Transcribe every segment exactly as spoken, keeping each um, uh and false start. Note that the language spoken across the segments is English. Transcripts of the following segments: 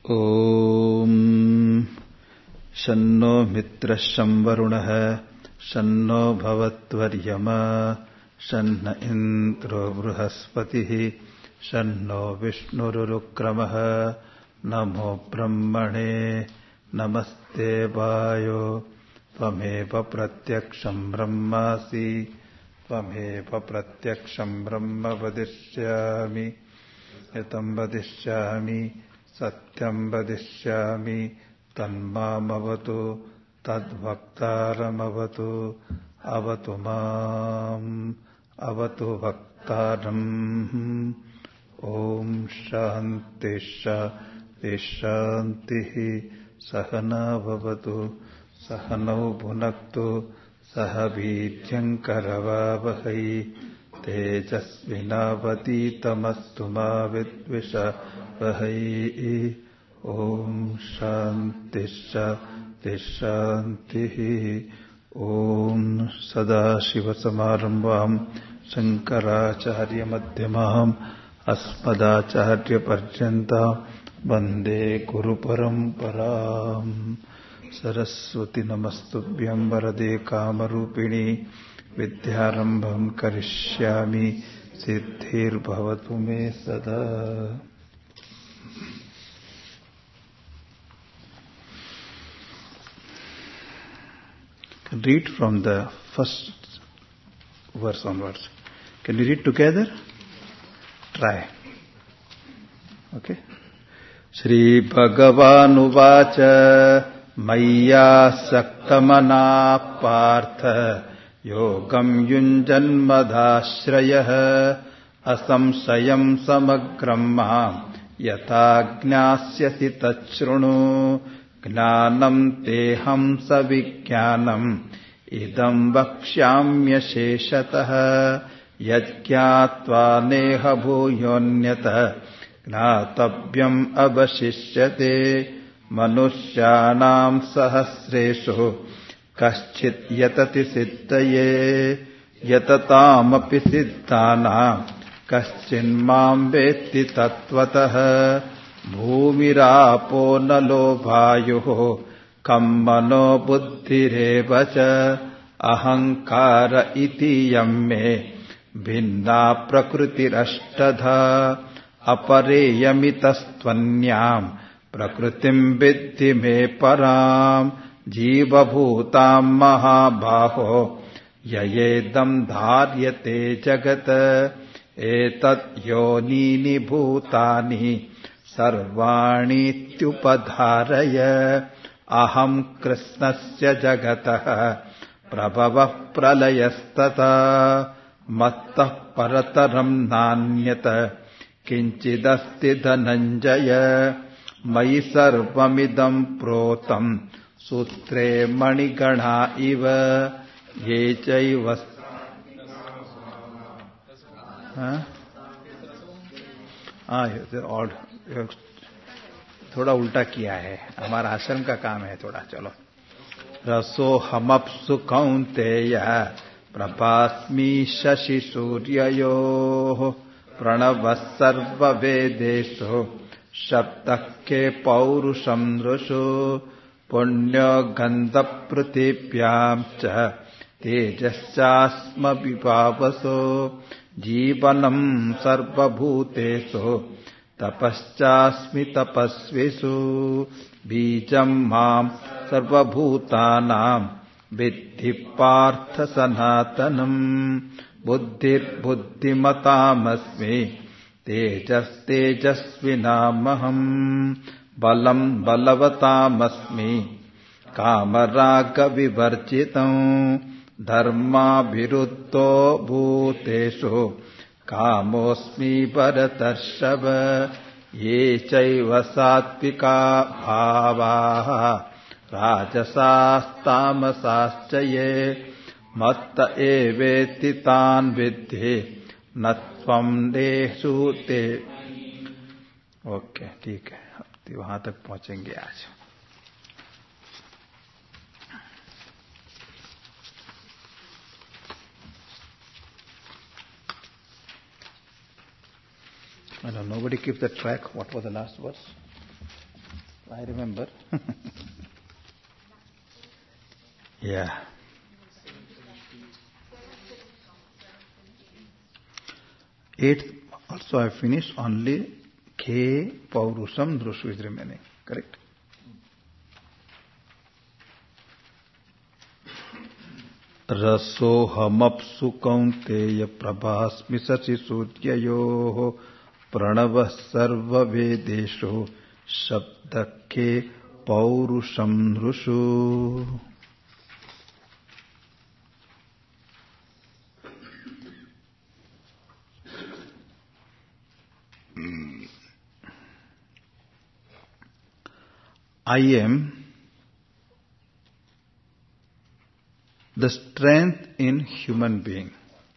ओम शन्नो मित्रः शं वरुणः शन्नो भवत्वर्यमा शन्न इन्द्रो बृहस्पतिः शन्नो विष्णुरुक्रमः नमो ब्रह्मणे नमस्ते वायो त्वमेव प्रत्यक्षं ब्रह्मासि त्वमेव प्रत्यक्षं ब्रह्म वदिष्यामि यतं वदिष्यामि सत्यं वदिष्यामि तन्मामवतु तद्वक्तारमवतु अवतु माम् अवतु वक्तारम्। ॐ शान्ति शान्ति शान्तिः। सहना भवतु सहनौ भुनक्तु सह वीर्यङ्करवावहै तेजस्विनावतीतमस्तु मा विद्विषावहै। ॐ शान्ति शान्ति शान्तिः। ॐ सदाशिवसमारम्भाम् शङ्कराचार्यमध्यमाम् अस्मदाचार्यपर्यन्ताम् वन्दे गुरुपरम्पराम्। सरस्वती नमस्तुभ्यं वरदे कामरूपिणी विद्यारम्भं करिष्यामि सिद्धिर्भवतु मे सदा। Can read from the first verse onwards. Can we read together? Try. Okay. Shri Bhagavanuvacha Maya Saktamana Partha Yogam Yunjanmadhashrayah Asamsayam Samagram Mam Yata Gnasyasi Tachrunu Gnanam Teham Savignanam Idam Vakshamya Sheshatah Yajñātvā Neha Bhūyonyata Gnātavyam Abhashishyate Manushyanam Sahasreshu Kaschit Yatati Siddhaye Yatatāmapi Siddhānām Kaschin Māṁ Vetti Tattvatah Bhūmirāpo Nalo Bhāyuho Kammano Buddhirevacha Ahankara iti yamme Bhinna Prakrutirashtadha Apareyamitastvanyam Prakrutim Viddhi me param Jiva bhutam mahabhaho Yayedam dharyate jagata Etat yonini bhutani Sarvani tyupadharaya Aham krishnasya jagataha Prabhavah pralayastata Mattah parataram nanyata Kinchidasti dhananjaya Mayi sarvamidam protam Sutre manigana iva Ye chaivas हाँ हाँ और थोड़ा उल्टा किया है। हमारा आश्रम का काम है थोड़ा। चलो रसो हमप्सु कौन्तेय प्रभास्मि शशि सूर्ययोः प्रणवः सर्ववेदेषु शब्दः के पौरुषं नृषु पुण्यो गन्धपृथिव्यां च तेजश्चास्म विभावसो जीवनं सर्वभूतेषु तपश्चास्मि तपस्विषु बीजं मां सर्वभूतानां विद्धि पार्थ सनातनम् बुद्धिर्बुद्धिमतामस्मि तेजस्तेजस्विनामहम् बलं बलवतामस्मि कामरागविवर्जितम् धर्माभिरुद्धो भूतेषु कामोऽस्मि भरतर्षभ ये चैव सात्विका भावाः राजसास्तामसाश्च ये मत्त एवेति तान् विद्धि न त्वं देषु ते। ओके ठीक है, वहां तक पहुंचेंगे आज। I know nobody keeps the track. What was the last verse? I remember. Yeah. Eighth also I finished, only K Paurusham Drushu is remaining. Correct? Rasohamapsu kaunteya prabhasmi sachi sudyayoho pranavah sarva vedesho shabdakhe paurusham drushu. I am the strength in human being.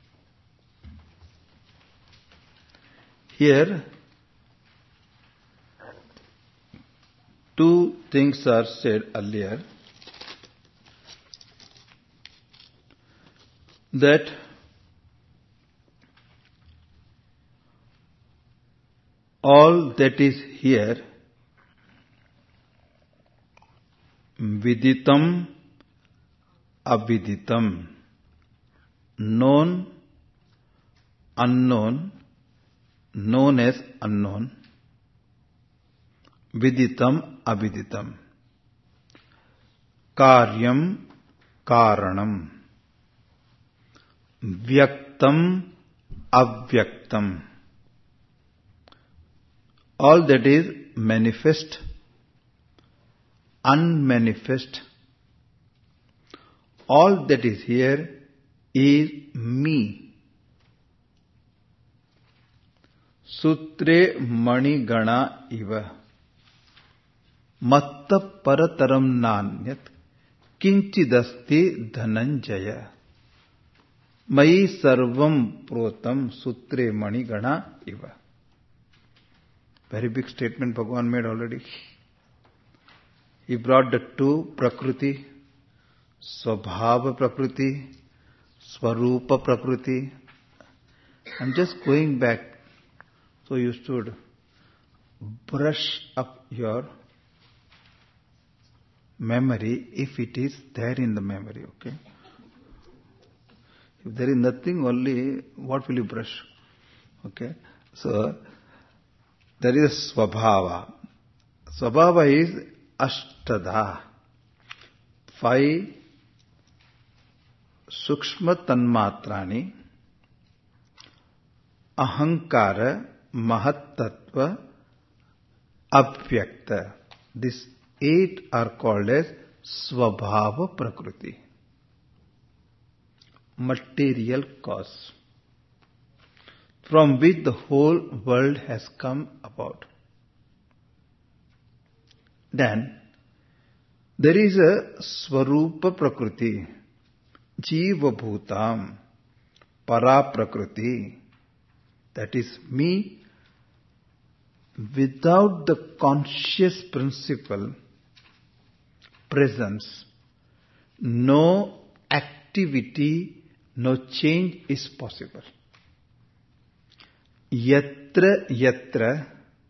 Here, two things are said earlier, that all that is here, viditam, aviditam, known, unknown, known as unknown, viditam, aviditam, karyam, karanam, vyaktam, avyaktam, all that is manifest, unmanifest, all that is here is me. Sutre mani gana iva matta parataram nanyat kinchidasti dhananjaya mayi sarvam protam sutre mani gana iva. Very big statement Bhagavan made already. He brought the two Prakriti, Swabhava Prakriti, Swarupa Prakriti. I'm just going back, so you should brush up your memory if it is there in the memory, okay? If there is nothing, only what will you brush? Okay? So, there is Swabhava. Swabhava is Ashtada. Five Sukshma Tanmatrani, Ahankara, Mahattattva, Abhyakta. These eight are called as Swabhava Prakriti. Material cause, from which the whole world has come about. Then, there is a Swarupa Prakriti, Jiva Bhutam, Para Prakriti, that is me, without the conscious principle, presence, no activity, no change is possible. Yatra yatra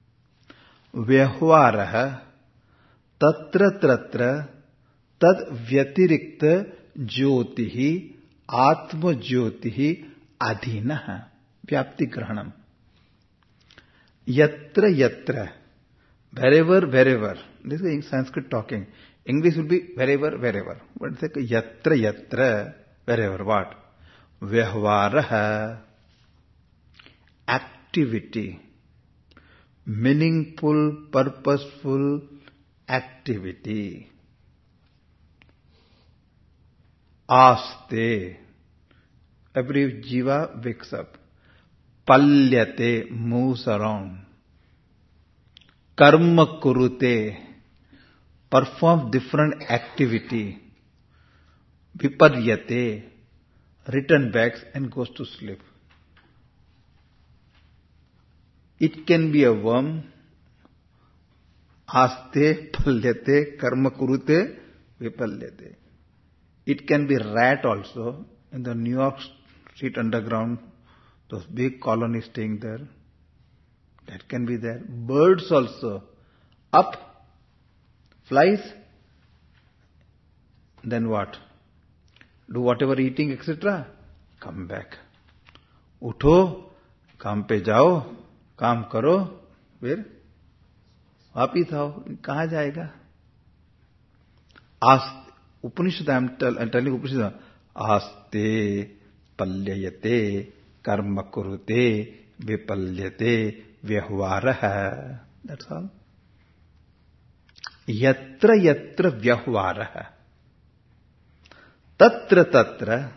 vyahvaraha tatra tratra tad vyatirikta jyotihi atma jyotihi adhinaha vyapti grahanam. Yatra yatra, wherever wherever. This is Sanskrit talking. English will be wherever wherever. But it's like yatra yatra, wherever what? Vyahvaraha, activity, meaningful, purposeful activity. Aste, every jiva wakes up. Palyate, moves around. Karma kurute, performs different activity. Viparyate, return back and goes to sleep. It can be a worm. Aste, palyate, karma kurute, vipalyate. It can be rat also. In the New York Street underground, those big colonies staying there. That can be there. Birds also. Up flies, then what? Do whatever eating, et cetera. Come back. उठो, काम पे जाओ, काम करो, फिर वापिस आओ. कहाँ जाएगा? Ask Upanishad, I am tell, telling Upanishad, Aste palyayate karma kurute vipalyate vyahvaraha. That's all. Yatra yatra vyahvaraha. Tatra tatra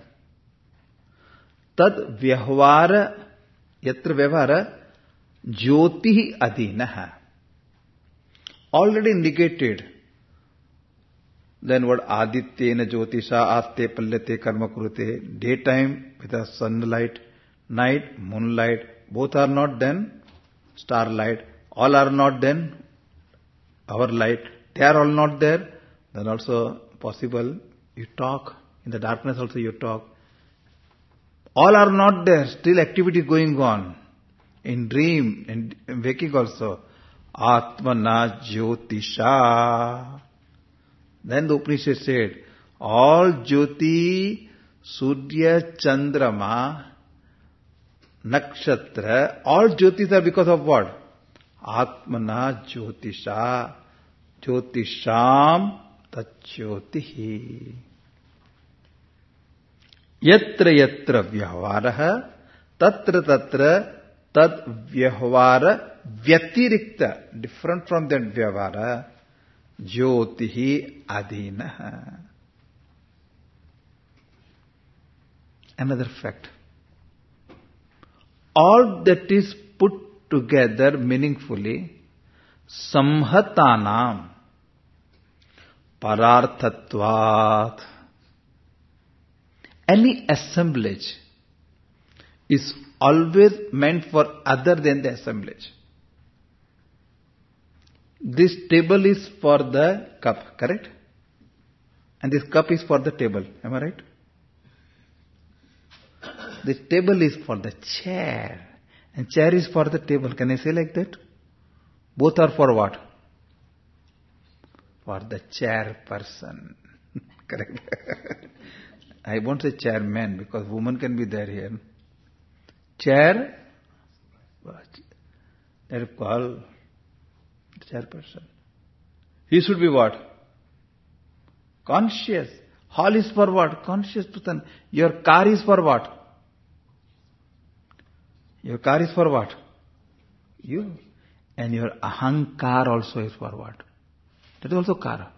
tad vyahvara yatra vyahvara jyoti adinaha. Already indicated. Then what? Adityena jyotisha aste palyate karma kurute. Daytime with the sunlight, night, moonlight. Both are not then starlight. All are not then our light. They are all not there. Then also possible you talk. In the darkness also you talk. All are not there. Still activity going on. In dream, in waking also. Atmana jyotisha. Then the Upanishad said, all Jyoti, Surya, Chandrama, Nakshatra, all Jyotis are because of what? Atmana Jyotisha, Jyotisham Tachyoti. Yatra yatra vyavaraha, tatra tatra tad vyavara vyatirikta, different from that vyavara, Jyotihi adinaha. Another fact. All that is put together meaningfully, samhatanam pararthatvat. Any assemblage is always meant for other than the assemblage. This table is for the cup, correct? And this cup is for the table, am I right? This table is for the chair, and chair is for the table. Can I say like that? Both are for what? For the chairperson. Correct? I won't say chairman because woman can be there here. Chair, that is called chairperson. He should be what? Conscious. Hall is for what? Conscious person. Your car is for what? Your car is for what? You. And your ahankar also is for what? That is also car.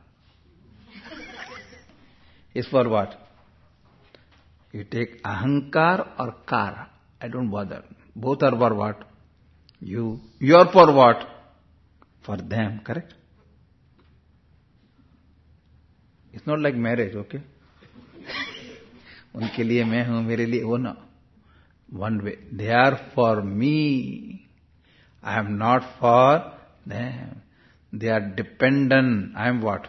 Is for what? You take ahankar or car. I don't bother. Both are for what? You. You are for what? For them, correct? It's not like marriage, okay? उनके लिए मैं हूँ, मेरे लिए वो ना. One way. They are for me. I am not for them. They are dependent. I am what?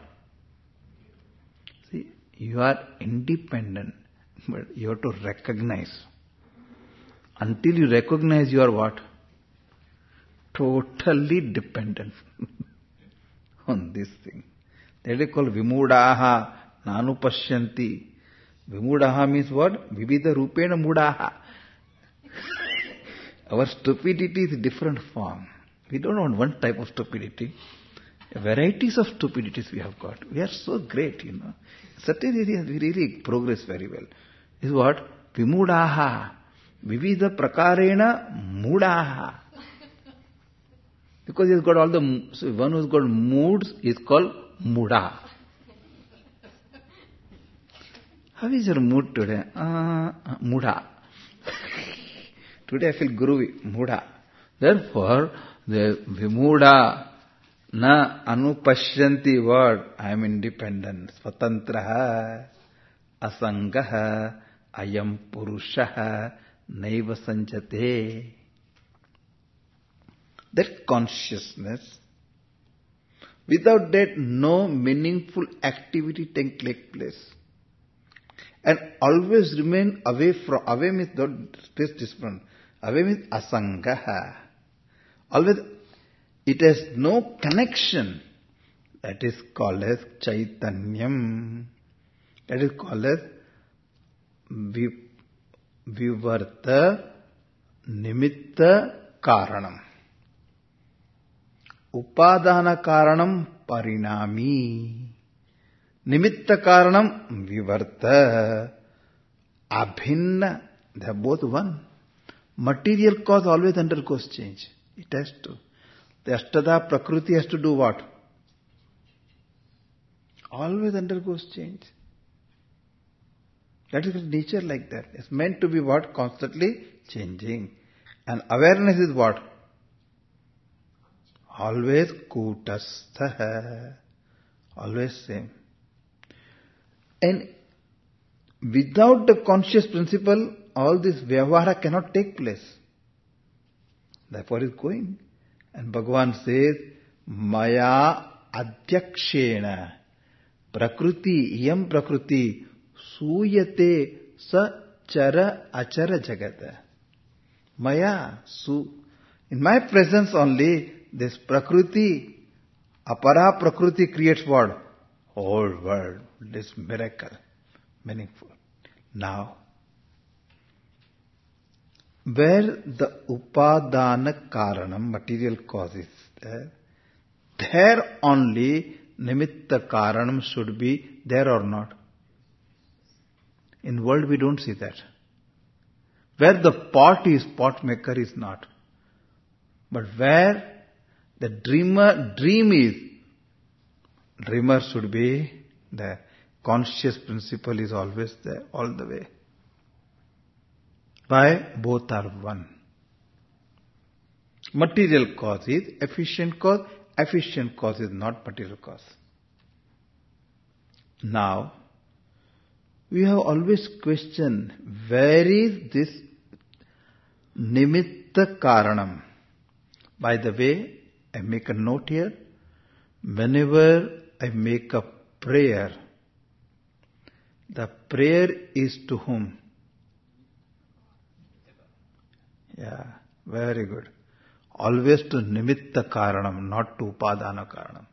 See, you are independent, but you have to recognize. Until you recognize you are what? Totally dependent on this thing. That is called vimudaha nanupashyanti. Vimudaha means what? Vividha rupena mudaha. Our stupidity is a different form. We don't want one type of stupidity. Varieties of stupidities we have got. We are so great, you know. Certain areas we really progress very well. Is what? Vimudaha. Vividha prakarena mudaha. Because he's got all the, so one who's got moods is called muda. How is your mood today? Uh, muda. Today I feel groovy, muda. Therefore, the vimuda na anupashyanti word, I am independent. Swatantraha, asangaha, ayam purushaha, naiva sanjate. That consciousness, without that no meaningful activity can take place. And always remain away from, away means not space different. Away means asangaha. Always, it has no connection. That is called as Chaitanyam. That is called as Vivarta Nimitta Karanam. Upadana Karanam Parinami. Nimitta Karanam Vivarta. Abhinna. They are both one. Material cause always undergoes change. It has to. The Ashtada Prakriti has to do what? Always undergoes change. That is nature like that. It's meant to be what? Constantly changing. And awareness is what? Always kutastha. Always same. And without the conscious principle, all this vyavahara cannot take place. Therefore it's going. And Bhagavan says, Maya adhyakshena prakriti iyam prakriti suyate sa chara achara jagata. Maya su. In my presence only, this prakriti, apara prakriti creates what? Whole world. This miracle. Meaningful. Now, where the upadana karanam, material cause is there, there only nimitta karanam should be there or not. In world we don't see that. Where the pot is, pot maker is not. But where the dreamer, dream is, dreamer should be there. Conscious principle is always there, all the way. Why? Both are one. Material cause is efficient cause, efficient cause is not material cause. Now, we have always questioned, where is this nimitta karanam? By the way, I make a note here. Whenever I make a prayer, the prayer is to whom? Yeah, very good. Always to nimitta karanam, not to upadana karanam.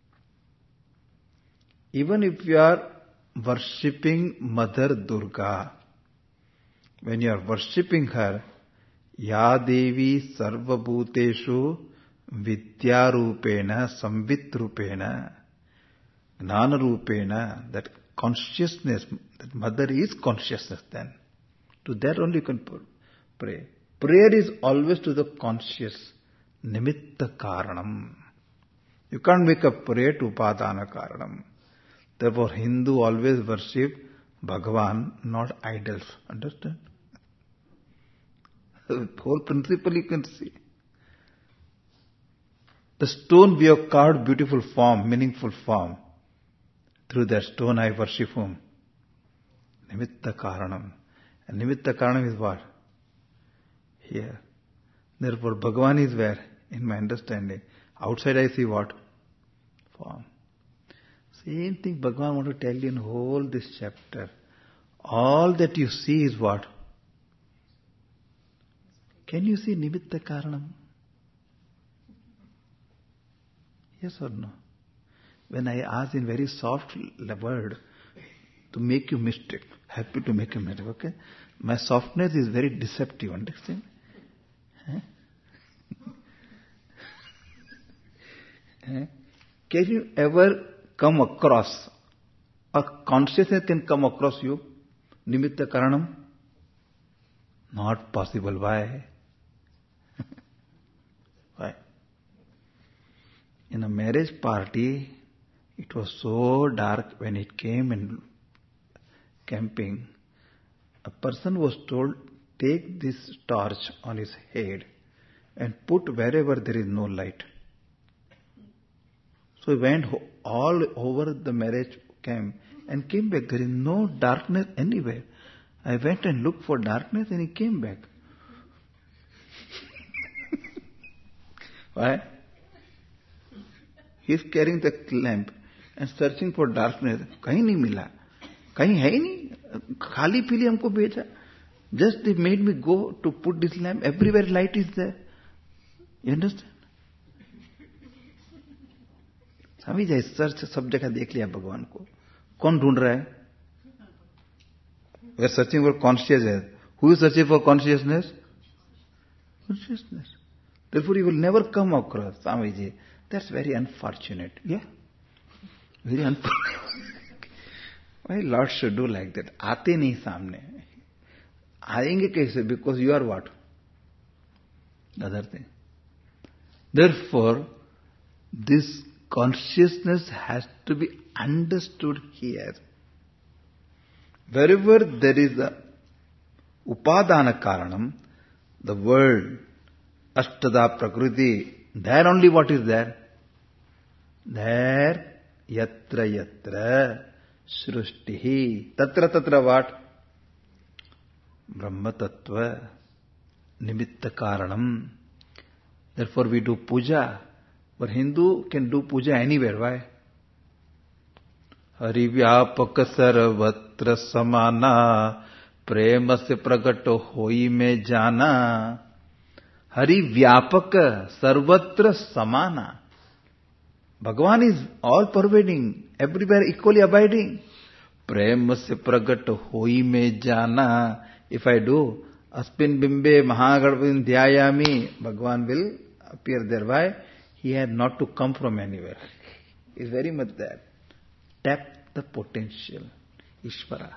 Even if you are worshipping Mother Durga, when you are worshipping her, Ya Devi Sarva Bhuteshu Vidyarupena Samvitrupena Gnanarupena, that consciousness, that Mother is consciousness then. To that only you can pray. Prayer is always to the conscious, nimitta karanam. You can't make a prayer to upadana karanam. Therefore Hindu always worship Bhagavan, not idols. Understand? The whole principle you can see. The stone we have carved beautiful form, meaningful form. Through that stone I worship whom? Nimitta karanam. And nimitta karanam is what? Here. Therefore Bhagavan is where? In my understanding. Outside I see what? Form. Same thing Bhagavan want to tell you in whole this chapter. All that you see is what? Can you see nimitta karanam? Yes or no? When I ask in very soft word to make you mistake, happy to make you mistake, okay? My softness is very deceptive, understand? Huh? Can you ever come across, a consciousness can come across you, nimitta karanam? Not possible. Why? Why? In a marriage party, it was so dark when it came in camping. A person was told, take this torch on his head and put wherever there is no light. So he went all over the marriage camp and came back. There is no darkness anywhere. I went and looked for darkness and he came back. Why? He is carrying the lamp and searching for darkness. कहीं नहीं मिला, कहीं है ही नहीं, खाली पीली हमको भेजा. Just they made me go to put this lamp. Everywhere light is there. You understand? Swami ji search सब जगह देख लिया भगवान को, कौन ढूंढ रहा है? We are searching for consciousness. Who is searching for consciousness? Consciousness. Therefore you will never come across. Swamiji, that's very unfortunate. Yeah? Very unfortunate. Why Lord should do like that? आते नहीं सामने. आएंगे कैसे? Because you are what? The other thing. Therefore, this consciousness has to be understood here. Wherever there is a upadana karanam, the world, Ashtada Prakriti, there only what is there? There, yatra yatra, srushtihi. Tatra tatra what? Brahma Tattva, Nimitta Karanam. Therefore we do puja. But Hindu can do puja anywhere. Why? Hari Vyapaka Sarvatra Samana, प्रेम से प्रकट होई में जाना. हरि व्यापक सर्वत्र समाना. Bhagwan is all pervading, everywhere equally abiding. प्रेम से प्रकट होई में जाना. इफ आई डू अस्मिन् बिंबे महागणपतिं ध्यायामि, Bhagwan will appear there. Why? He had not to come from anywhere. Is very much that. Tap the potential. Ishwara.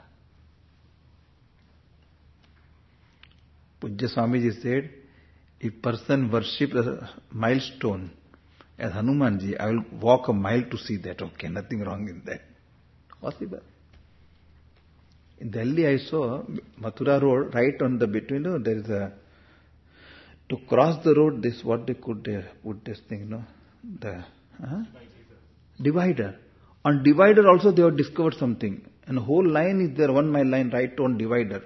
Pujya Swamiji said, if person worship a milestone as Hanumanji, I will walk a mile to see that. Okay, nothing wrong in that. Possible. In Delhi I saw Mathura road, right on the between, you know, there is a, to cross the road, this what they could uh, put this thing, you know, the uh, divider. On divider also they have discovered something. And the whole line is there, one mile line right on divider.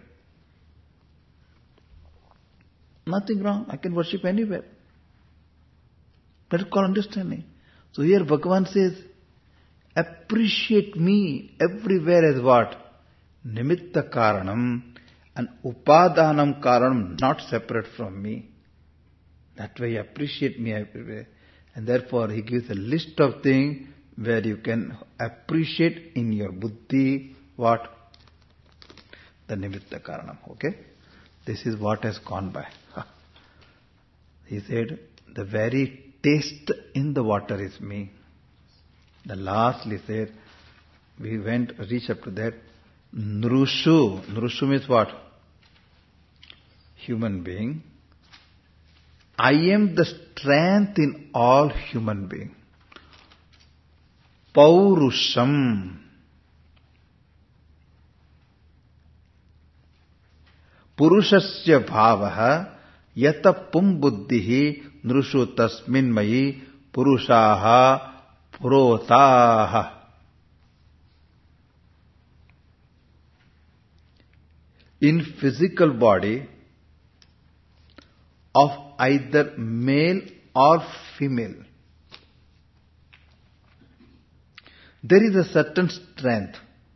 Nothing wrong. I can worship anywhere. That is called understanding. So here Bhagavan says, appreciate me everywhere as what? Nimitta Karanam and Upadanam Karanam, not separate from me. That way appreciate me everywhere. And therefore he gives a list of things where you can appreciate in your buddhi what? The Nimitta Karanam. Okay? This is what has gone by. He said, the very taste in the water is me. The lastly said, we went, reached up to that, Nrushu. Nrushu means what? Human being. I am the strength in all human being. Paurusham. Purushasya bhavaha yata pum buddhihi nrushu tasmin mayi purushaha purotaha. In physical body of either male or female, there is a certain strength.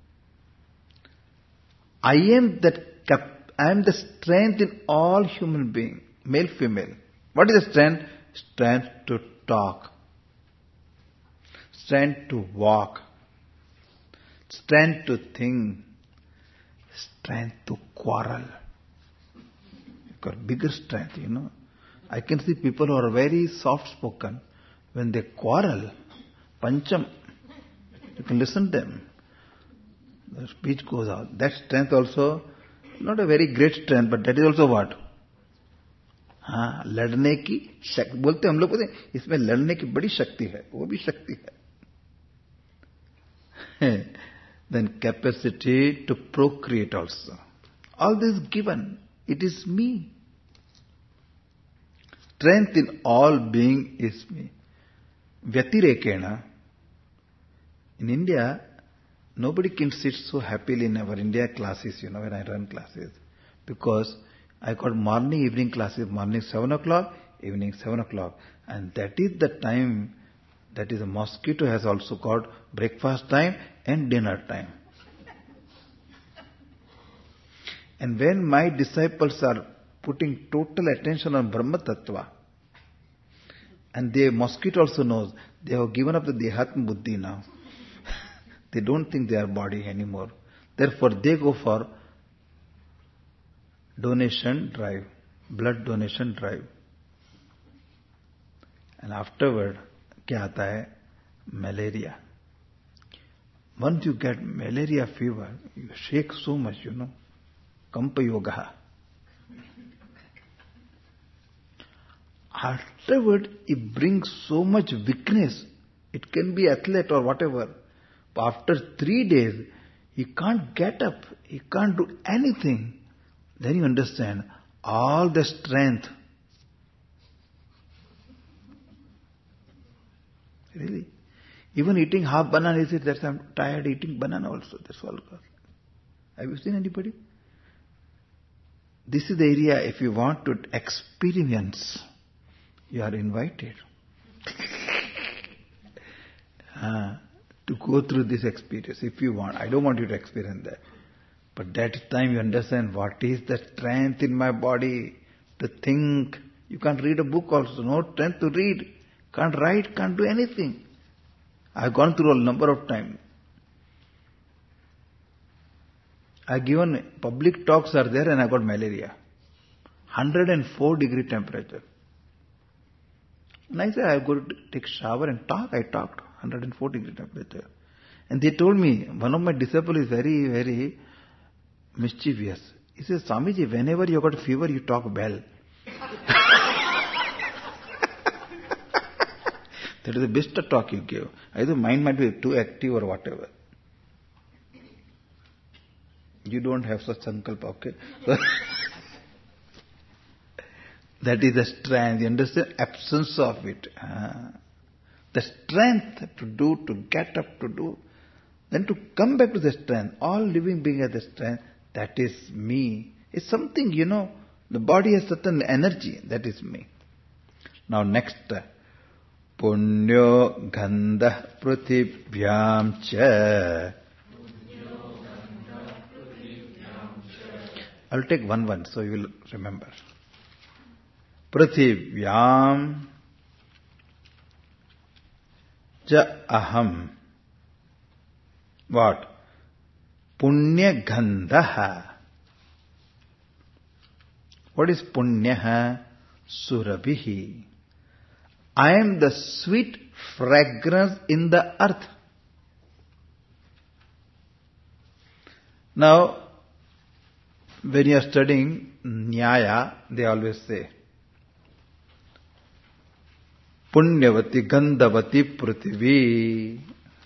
I am that cap- I am the strength in all human beings, male, female. What is the strength? Strength to talk, strength to walk, strength to think, strength to quarrel. Got bigger strength, you know. I can see people who are very soft-spoken. When they quarrel, pancham, you can listen to them. The speech goes out. That strength also, not a very great strength, but that is also what? हाँ, लड़ने की शक्ति. बोलते हम लोग बोलते हैं इसमें लड़ने की बड़ी शक्ति है, वो भी शक्ति है. Then capacity to procreate also. All this given. It is me. Strength in all being is me. Vyatirekena. In India, nobody can sit so happily in our India classes, you know, when I run classes. Because I got morning, evening classes, morning seven o'clock, evening seven o'clock. And that is the time, that is a mosquito has also got breakfast time and dinner time. And when my disciples are putting total attention on Brahma Tattva, And the mosquito also knows. They have given up the Dehatma Buddhi now. They don't think they are body anymore. Therefore, they go for donation drive, blood donation drive. And afterward, क्या आता है? Malaria. Once you get malaria fever, you shake so much, you know. Kampa yoga. Afterward, it brings so much weakness. It can be athlete or whatever. But after three days, he can't get up. He can't do anything. Then you understand all the strength. Really? Even eating half banana, he said, that's I'm tired eating banana also. That's all. Have you seen anybody? This is the area, if you want to experience, you are invited uh, to go through this experience if you want. I don't want you to experience that. But that time you understand what is the strength in my body to think. You can't read a book also, no strength to read. Can't write, can't do anything. I've gone through a number of times. I've given public talks are there and I got malaria. one hundred four degree temperature. And I said, I'll go to take shower and talk. I talked, one hundred four degree temperature. And they told me, one of my disciples is very, very mischievous. He says, Swamiji, whenever you got fever, you talk well. That is the best talk you give. Either mind might be too active or whatever. You don't have such sankalpa, okay? So that is the strength. You understand? Absence of it. Ah. The strength to do, to get up to do. Then to come back to the strength. All living beings have the strength. That is me. It's something, you know, the body has certain energy. That is me. Now next. Punyo gandha prithibhyam cha. I'll take one one so you will remember. Prithibhyam ja aham. What? Punya gandha. What is punya? Surabhihi. I am the sweet fragrance in the earth. Now, when you are studying Nyaya, they always say, Punyavati Gandhavati Prithvi.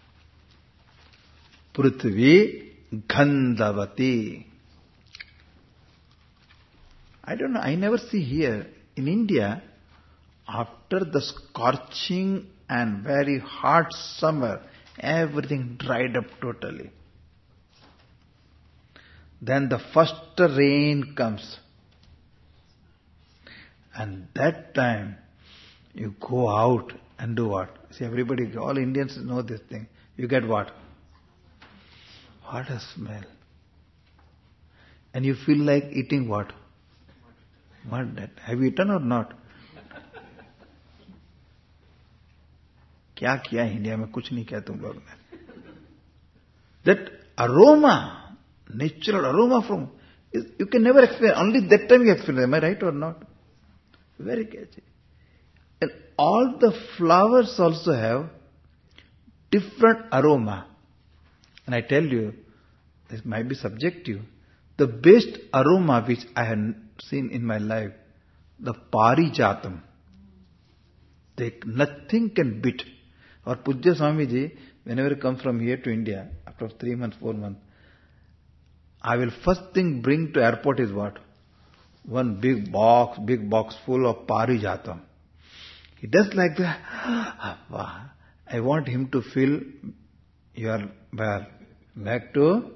Prithvi Gandhavati. I don't know, I never see here. In India, after the scorching and very hot summer, everything dried up totally. Then the first rain comes. And that time, you go out and do what? See, everybody, all Indians know this thing. You get what? What a smell. And you feel like eating what? What that? Have you eaten or not? क्या किया India में कुछ नहीं किया तुम लोग ने. That aroma, natural aroma from, you can never experience. Only that time you experience. Am I right or not? Very catchy. And all the flowers also have different aroma. And I tell you, this might be subjective. The best aroma which I have seen in my life, the Parijatam. They, nothing can beat. Or Pujya Swamiji, whenever he comes from here to India, after three months, four months, I will first thing bring to airport is what? One big box, big box full of Parijatam. He does like that. I want him to feel you are where? Back to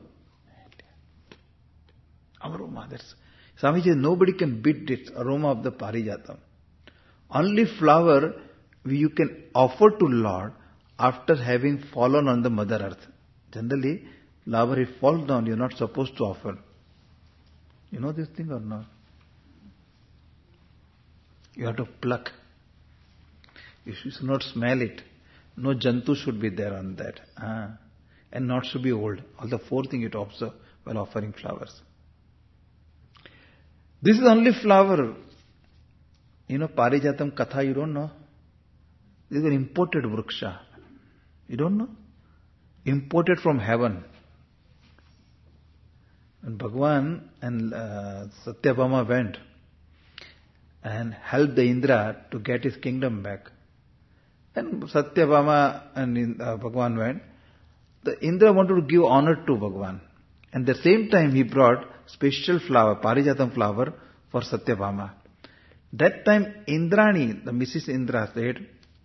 aroma. That's Swamiji, nobody can beat this aroma of the Parijatam. Only flower you can offer to Lord after having fallen on the Mother Earth. Generally, flower it falls down, you're not supposed to offer. You know this thing or not? You have to pluck. You should not smell it. No jantu should be there on that. Ah. And not should be old. All the four things you to observe while offering flowers. This is only flower. You know, Parijatam Katha, you don't know? This is an imported vriksha. You don't know? Imported from heaven. And Bhagwan and uh, Satyabhama went and helped the Indra to get his kingdom back. And Satyabhama and uh, Bhagwan went. The Indra wanted to give honor to Bhagwan. And at the same time he brought special flower, Parijatam flower for Satyabhama. That time Indrani, the Missus Indra said,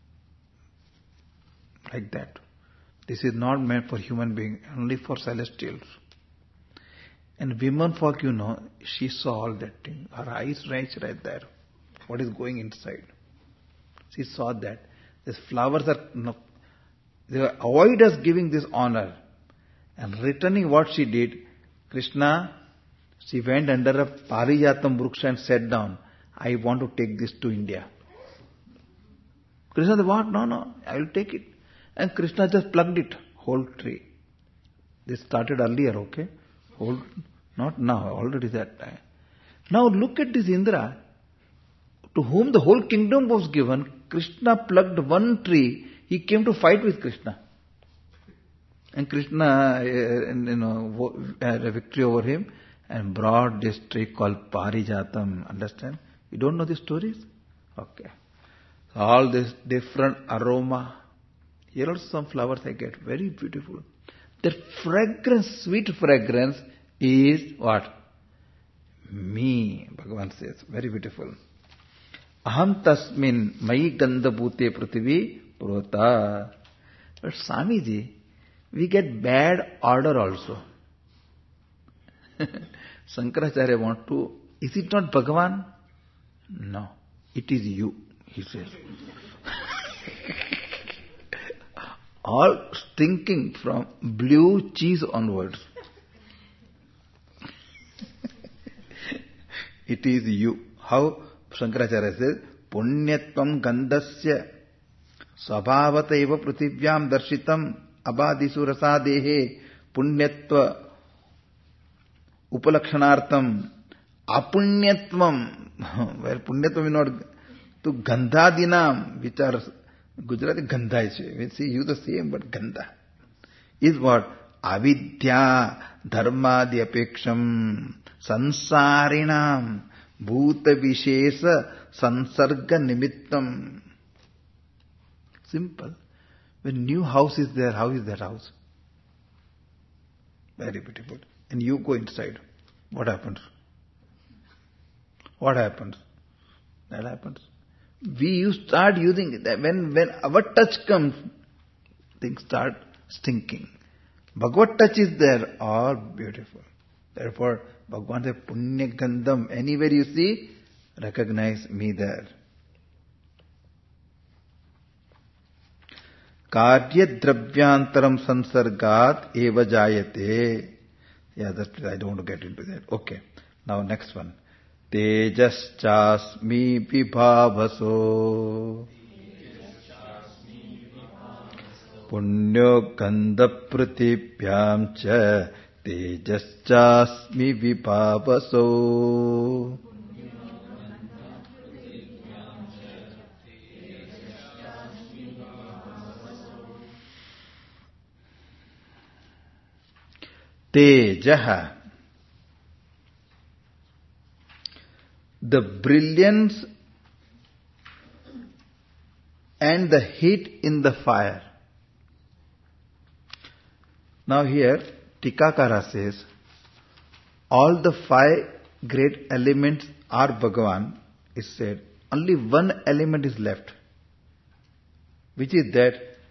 like that. This is not meant for human being, only for celestials. And women folk, you know, she saw all that thing. Her eyes reached right there. What is going inside? She saw that. These flowers are, no, they avoid us giving this honor. And returning what she did, Krishna, she went under a Parijatam Vriksha and sat down. I want to take this to India. Krishna said, what? No, no, I will take it. And Krishna just plugged it, whole tree. This started earlier, okay? Whole, not now, already that time. Now look at this Indra, to whom the whole kingdom was given. Krishna plugged one tree. He came to fight with Krishna. And Krishna, uh, you know, had a victory over him and brought this tree called Parijatam. Understand? You don't know the stories? Okay. So all this different aroma. Here also some flowers I get. Very beautiful. That fragrance, sweet fragrance is what? Me. Bhagavan says. Very beautiful. Aham tasmin mayi gandhabhute prithvi prota. But Swamiji, we get bad order also. Shankaracharya want to, is it not Bhagavan? No, it is you, he says. All stinking from blue cheese onwards. It is you. How Shankaracharya says, Punyatvam gandhasya svabhavata eva prithivyaam darshitam abadisu rasadehe punyatva upalakshanartam apunyatvam. Where punyatvam is not to gandhadinam, which are Gujarati gandha is. We see you the same, but gandha is what? Avidya dharmadi apeksham sansarinam bhuta vishesa sansarga nimittam. Simple. When new house is there, how is that house? Very beautiful. And you go inside. What happens? What happens? That happens. We start using it. When, when our touch comes, things start stinking. Bhagavad touch is there, all beautiful. Therefore, Bhagavan says, Punya Gandham. Anywhere you see, recognize me there. Karya Dravyantaram Sansargat Eva Jayate. Yeah, that's, I don't want to get into that. Okay. Now next one. Tejas chasmi vibhavaso punyo gandha pratibhyam cha tejas chasmi vibhavaso. Tejaha, the brilliance and the heat in the fire. Now here, Tikakara says, all the five great elements are Bhagavan, is said. Only one element is left, which is that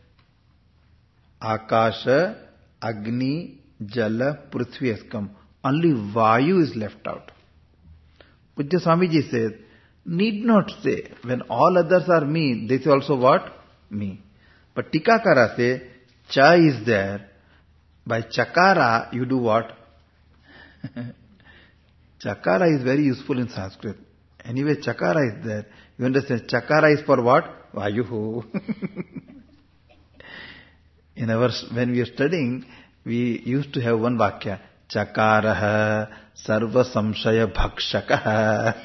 Akasha, Agni, Jala, Prithvi has come. Only Vayu is left out. Pujya Swamiji says, need not say, when all others are me, they say also what? Me. But Tikakara say, Cha is there. By Chakara, you do what? Chakara is very useful in Sanskrit. Anyway, Chakara is there. You understand? Chakara is for what? Vayuhu. In our, when we are studying, we used to have one vakya. Chakaraha sarva samshaya bhakshakaha.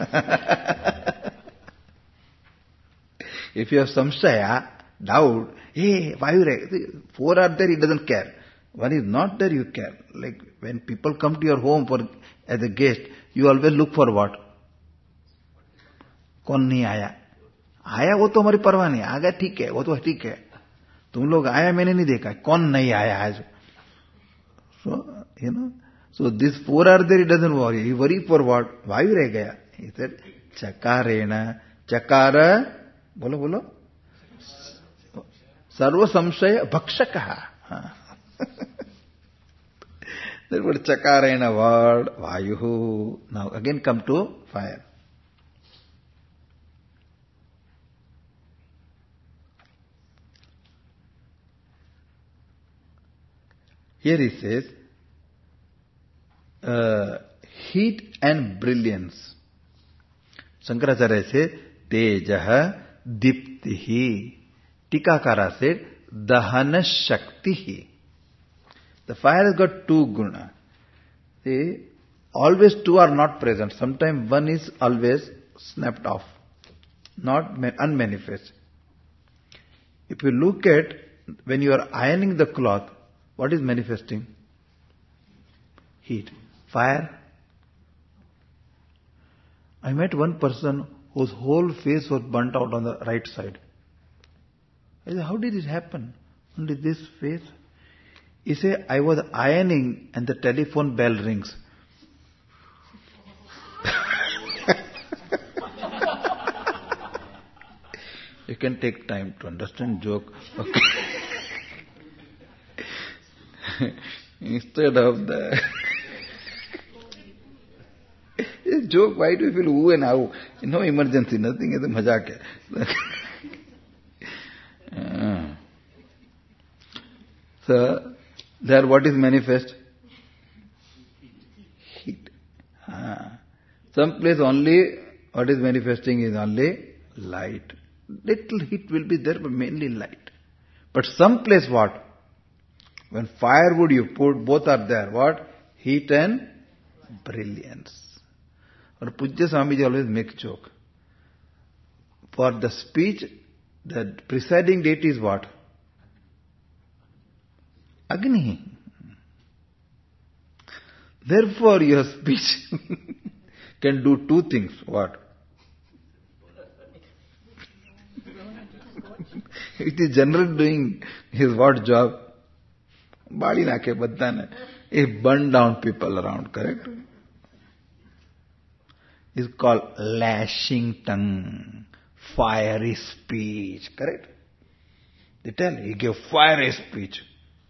If you have samshaya, doubt, hey, Vayu, four are there, he doesn't care. One is not there, you care. Like when people come to your home for as a guest, you always look for what? कौन नहीं आया आया वो तो हमारी परवाह नहीं आ गया ठीक है वो तो ठीक है तुम लोग आया मैंने नहीं देखा कौन नहीं आया आज so you know so this four are there, he doesn't worry, he worry for what? Vayu रह गया. He said चकारेण चकार बोलो बोलो सर्व संशय भक्षकः. Therefore चकारेण word Vayuhu. Now again come to fire. Here he says, uh, heat and brilliance. Shankaracharya says, Tejaha Diptihi. Tikakara said, Dahana Shaktihi. The fire has got two guna. See, always two are not present. Sometimes one is always snapped off, not unmanifest. If you look at when you are ironing the cloth, what is manifesting? Heat. Fire. I met one person whose whole face was burnt out on the right side. I said, how did it happen? Only this face? He said, I was ironing and the telephone bell rings. You can take time to understand joke. Okay. Instead of the joke, why do you feel ooh and how? No emergency, nothing, it's a mazak hai. So, there what is manifest? Heat. Ah. Some place only what is manifesting is only light. Little heat will be there, but mainly light. But some place what? When firewood you put, both are there. What? Heat and brilliance. Or Pujya Swamiji always makes joke. For the speech, the presiding deity is what? Agni. Therefore your speech can do two things. What? It is generally doing his what job? Badi naake badana. It burn down people around, correct? It's called lashing tongue, fiery speech, correct? They tell he gave fiery speech.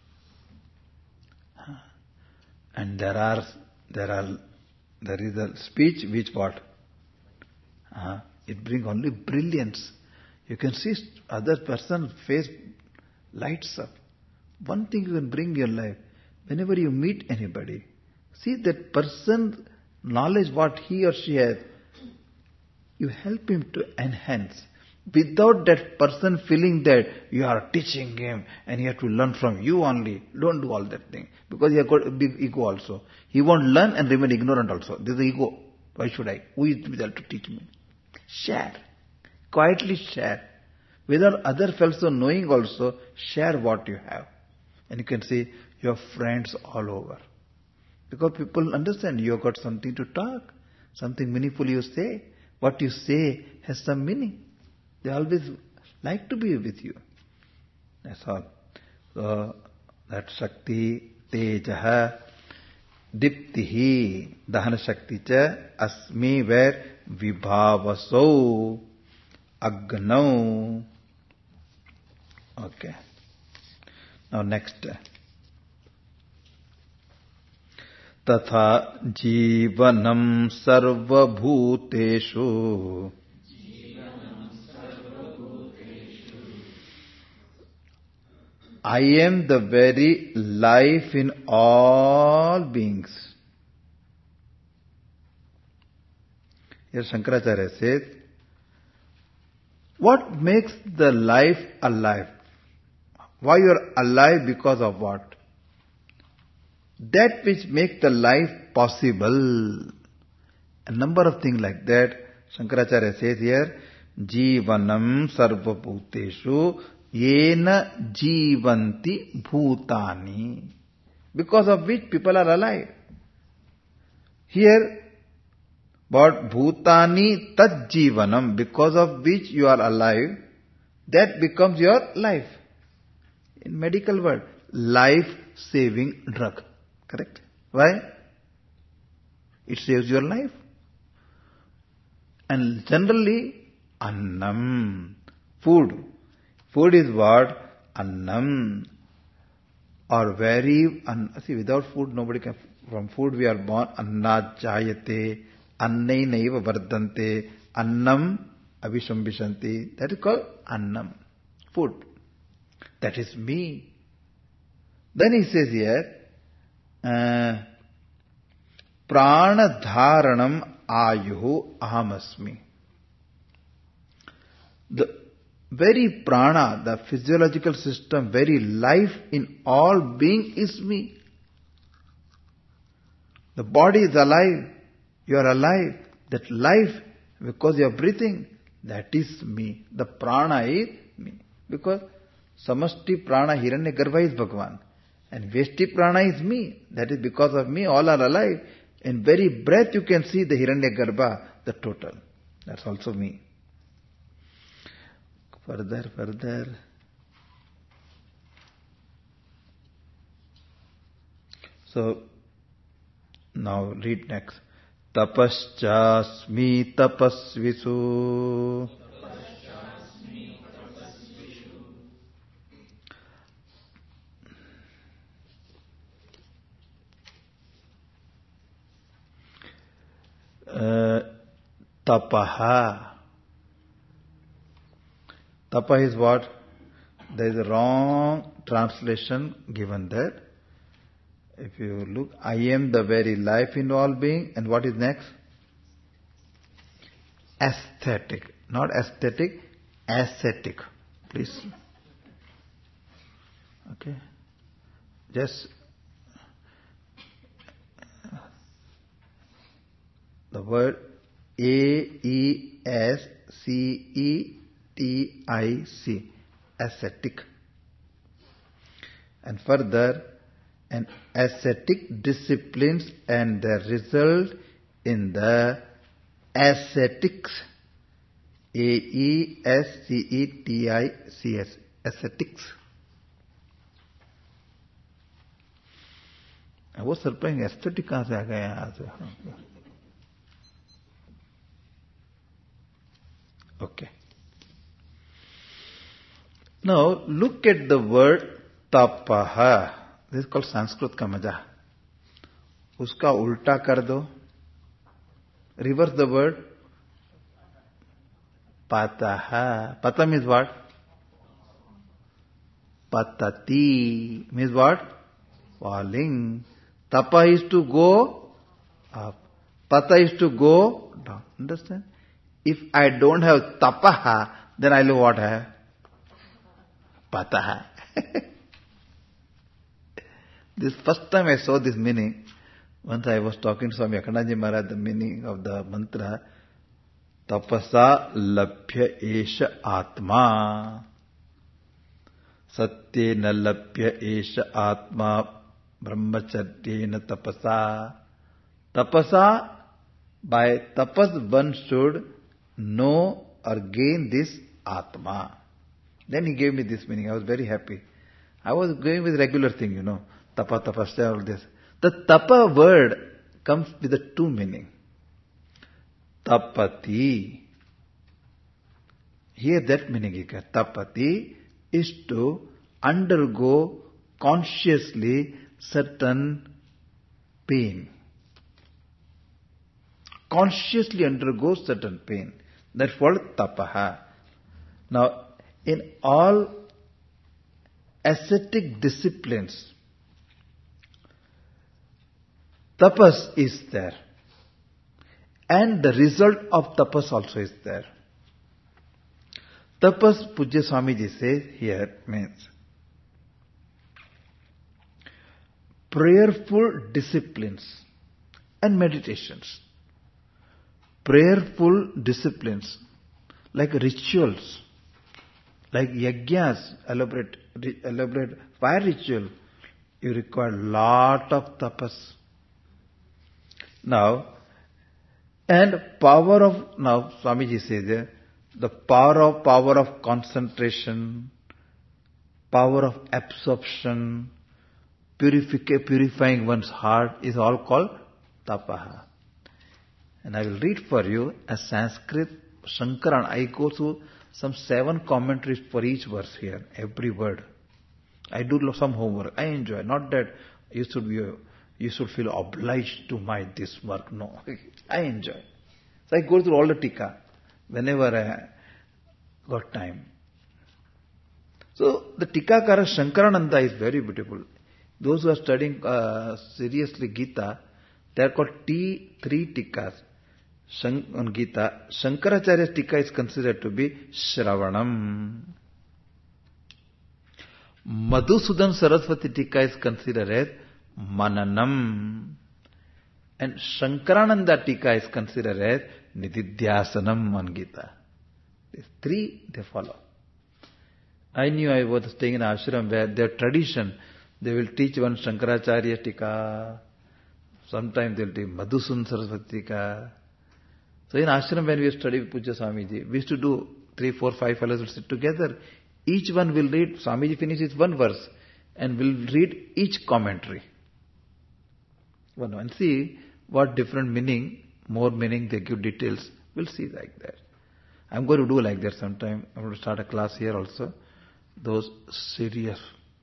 And there are, there are, there is a speech which what? Uh, it brings only brilliance. You can see other person's face lights up. One thing you can bring in your life, whenever you meet anybody, see that person's knowledge what he or she has, you help him to enhance. Without that person feeling that you are teaching him and he has to learn from you only. Don't do all that thing. Because he has got a big ego also. He won't learn and remain ignorant also. This is ego. Why should I? Who is there to teach me? Share. Quietly share. Without other fellows knowing also, share what you have. And you can see your friends all over. Because people understand you have got something to talk. Something meaningful you say. What you say has some meaning. They always like to be with you. That's all. So, that Shakti, Tejaha, Diptihi, Dahana Shakti cha, Asmi where Vibhavaso, Agnau. Okay. Now next. Tatha Jivanam Sarva Bhuteshu. I am the very life in all beings. Here Shankaracharya says, what makes the life alive? Why you are alive? Because of what? That which makes the life possible. A number of things like that. Shankaracharya says here, Jivanam sarva bhuteshu yena jivanti bhutani. Because of which people are alive. Here, but bhutani tat jivanam, because of which you are alive, that becomes your life. In medical word, life-saving drug. Correct? Why? It saves your life. And generally, annam, food. Food is what? Annam. Or very, un, see, without food, nobody can, from food we are born, anna jayate, annai naiva vardante, annam avishambishanti. That is called annam, food. That is me. Then he says here, uh, prana dharanam ayuhu ahamasmi. The very prana, the physiological system, very life in all being is me. The body is alive. You are alive. That life, because you are breathing, that is me. The prana is me. Because samasti prana hiranyagarbha is Bhagavan. And veshti prana is me. That is because of me, all are alive. In very breath you can see the hiranyagarbha, the total. That's also me. Further, further. So, now read next. Tapaschasmi tapasvisu. Uh, tapaha. Tapa is what? There is a wrong translation given there. If you look, I am the very life in all being. And what is next? Aesthetic. Not aesthetic, ascetic. Please. Okay. Just the word A E S C E T I C, ascetic. And further, an ascetic disciplines and their result in the ascetics. A E S C E T I C S, ascetics. वो surprising aesthetic कहाँ से आ गया यहाँ से? Okay. Now look at the word tapaha. This is called Sanskrit का मजा. उसका उल्टा कर दो. Reverse the word. Pataha. Pata means what? Patati means what? Falling. Tapa is to go up. Pata is to go down. Understand? If I don't have tapaha, then I know what I have. Pataha. This first time I saw this meaning, once I was talking to Swami Akhandaji Maharaj, the meaning of the mantra, tapasa labhya esha atma. Satyena labhya esha atma brahmacharyena tapasa. Tapasa, by tapas one should know or gain this atma. Then he gave me this meaning. I was very happy. I was going with regular thing, you know. Tapa, tapasya, all this. The tapa word comes with a two meaning. Tapati. Here that meaning is tapati is to undergo consciously certain pain. Consciously undergo certain pain. That's called tapaha. Now, in all ascetic disciplines, tapas is there. And the result of tapas also is there. Tapas, Pujya Swamiji says here, means prayerful disciplines and meditations. Prayerful disciplines, like rituals, like yajnas, elaborate, elaborate fire ritual, you require lot of tapas. Now, and power of, now Swamiji says there, the power of, power of concentration, power of absorption, purific- purifying one's heart is all called tapaha. And I will read for you a Sanskrit Shankaran. I go through some seven commentaries for each verse here, every word. I do some homework. I enjoy. Not that you should be, you should feel obliged to my this work. No, I enjoy. So I go through all the tika whenever I got time. So the Tikakara Shankarananda is very beautiful. Those who are studying uh, seriously Gita, they are called T three tikas. Shank, on Gita, Shankaracharya's tika is considered to be Shravanam. Madhusudan Saraswati tika is considered as Mananam. And Shankarananda tika is considered as Nididhyasanam on Gita. These three they follow. I knew I was staying in an ashram where their tradition, they will teach one Shankaracharya tika, sometimes they will teach Madhusudan Saraswati tika. So in ashram when we study with Pujya Swamiji, we used to do three, four, five fellows will sit together. Each one will read, Swamiji finishes one verse and will read each commentary. One and see what different meaning, more meaning they give details. We'll see like that. I'm going to do like that sometime. I'm going to start a class here also. Those serious,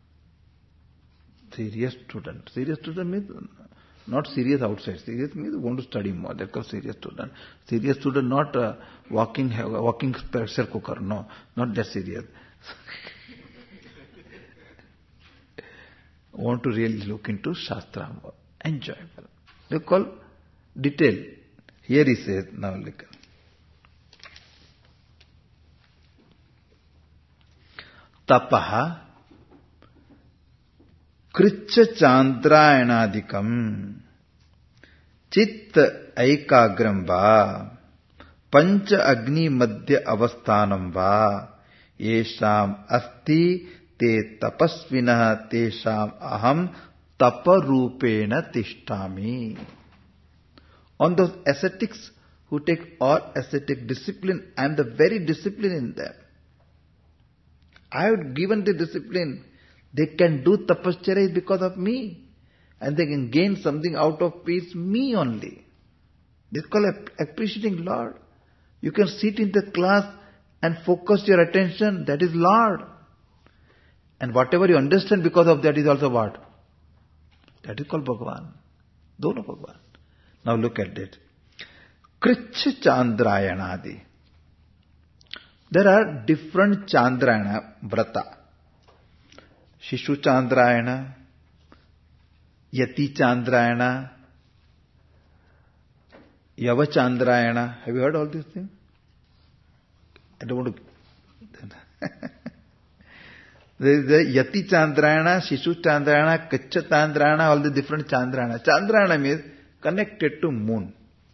serious students. Serious student means not serious outside. Serious means want to study more. That's called serious student. Serious student not uh, walking walking pressure cooker. No, not that serious. Want to really look into Shastra more. Enjoyable. They call detail. Here he says, now look. Tapaha Kricha Chandrayanadikam Chitta Aikagram Va Pancha Agni Madhya Avasthanam Va Yesham Asti Te Tapasvinah Tesham Aham Taparupena Tishtami. On those ascetics who take all ascetic discipline, I am the very discipline in them. I have given the discipline. They can do tapascharya because of me. And they can gain something out of peace, me only. This is called appreciating Lord. You can sit in the class and focus your attention. That is Lord. And whatever you understand because of that is also what? That is called Bhagavan. Dono Bhagavan. Now look at it. Kricha Chandrayanadi. There are different Chandrayana Vrata. Shishu Chandrayana, Yati Chandrayana, Yava Chandrayana. Have you heard all these things? I don't want to. There is the Yati Chandrayana, Shishu Chandrayana, Kacha Chandrayana, all the different Chandrayana. Chandrayana means connected to moon.